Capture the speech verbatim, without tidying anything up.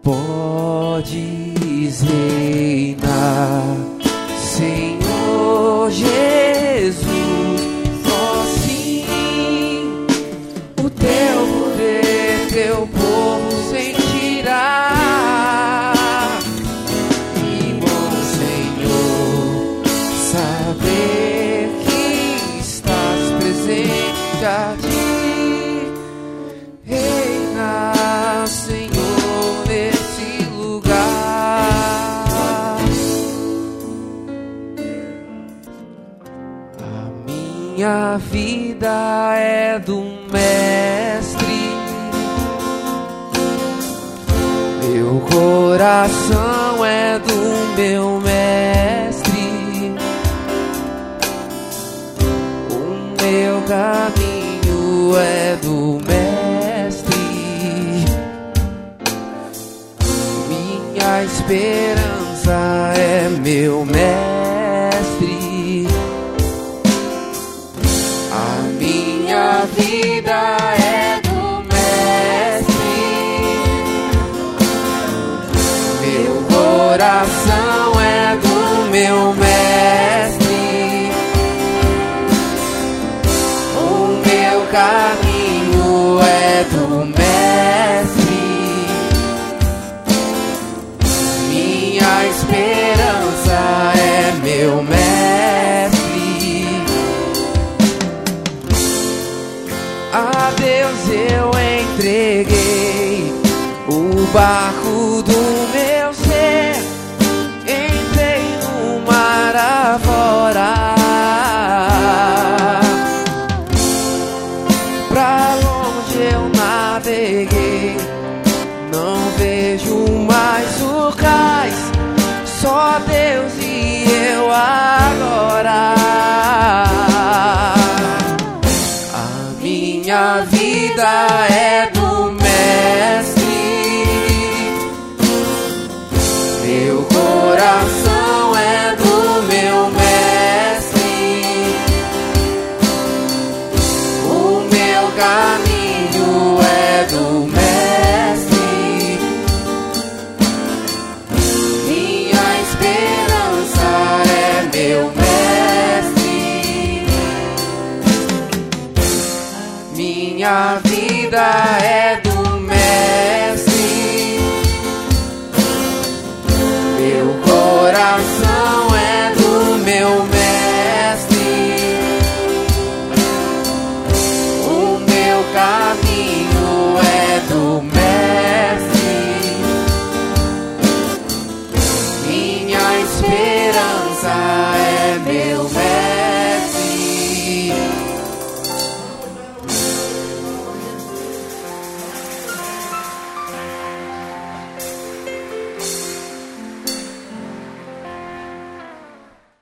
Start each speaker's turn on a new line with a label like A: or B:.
A: podes reinar, Senhor Jesus. Só sim o teu poder, teu povo sentirá. E bom, Senhor, saber que estás presente aqui. Reina, Senhor, nesse lugar. A minha vida é do Mestre, meu coração é do meu Mestre, o meu caminho é do Mestre, minha esperança é meu Mestre. A minha vida é do Mestre, meu coração é do meu Mestre, o meu caminho é do Mestre, minha esperança é meu Mestre. A Deus eu entreguei o barco do meu ser, entrei no mar afora, pra longe eu naveguei, não vejo mais o cais, só Deus e eu agora. A minha vida é